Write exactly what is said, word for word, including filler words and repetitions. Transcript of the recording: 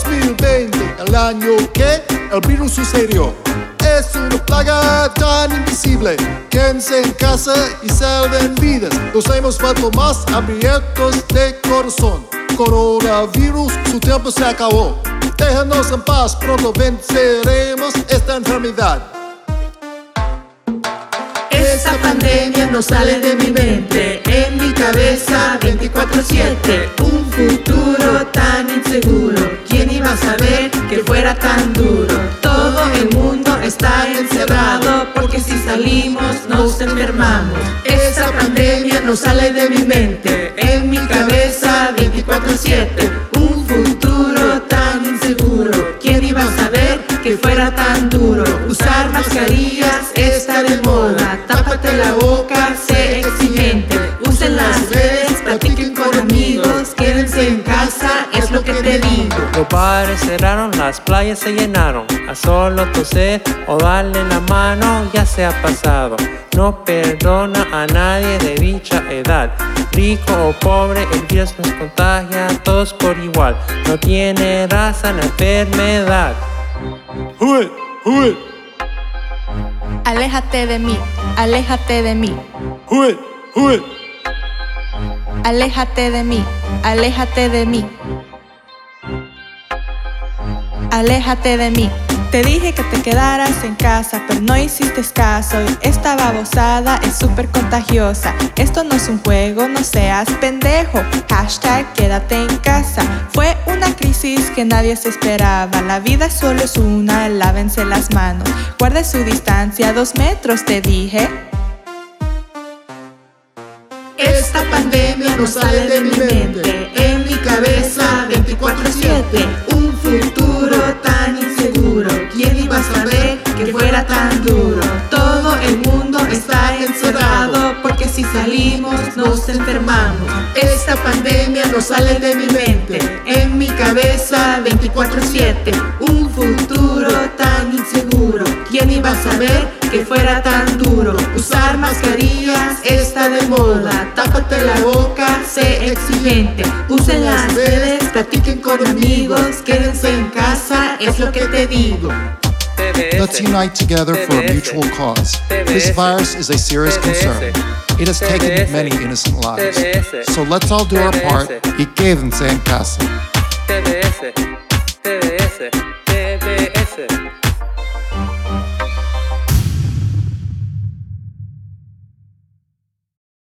mil veinte, el año que el virus sucedió. Es una plaga tan invisible. Quédense en casa y salven vidas. Nos hemos vuelto más abiertos de corazón. Coronavirus, su tiempo se acabó. Déjanos en paz, pronto venceremos esta enfermedad. Esta pandemia no sale de mi mente, en mi cabeza veinticuatro siete. Un futuro tan inseguro, ¿quién iba a saber que fuera tan duro? Todo el mundo está encerrado, porque si salimos nos enfermamos. Esta pandemia no sale de mi mente, en mi cabeza veinticuatro siete. Un futuro tan inseguro, ¿quién iba a saber que fuera tan duro? Usar mascarillas está de moda, tápate la boca, sé exigente. Usen las redes, platiquen con amigos, quédense en casa, es lo que te digo. Los bares cerraron, las playas se llenaron. A solo toser o darle la mano ya se ha pasado. No perdona a nadie de dicha edad. Rico o pobre, el virus nos contagia a todos por igual. No tiene raza la enfermedad. Uy, uy, Aléjate de mí, aléjate de mí, uy, uy. aléjate de mí, aléjate de mí, aléjate de mí. Te dije que te quedaras en casa, pero no hiciste caso. Esta babosada es súper contagiosa. Esto no es un juego, no seas pendejo. Hashtag quédate en casa. Fue una crisis que nadie se esperaba. La vida solo es una, lávense las manos. Guarde su distancia, dos metros te dije. Esta pandemia no sale de mi mente, en mi cabeza veinticuatro siete. Un futuro tan inseguro, ¿quién iba a saber que fuera tan duro? Todo el mundo está encerrado, porque si salimos nos enfermamos. Esta pandemia no sale de mi mente, en mi cabeza veinticuatro siete. Un futuro tan inseguro, ¿quién iba a saber que fuera tan duro? Usar mascarillas está de moda, tápate la boca, sé exigente. Usen las redes, platiquen con amigos, quédense en casa, es lo que te digo. Let's unite together for a mutual cause. This virus is a serious concern. It has taken many innocent lives. So let's all do our part y quédense en casa. T D S, T D S.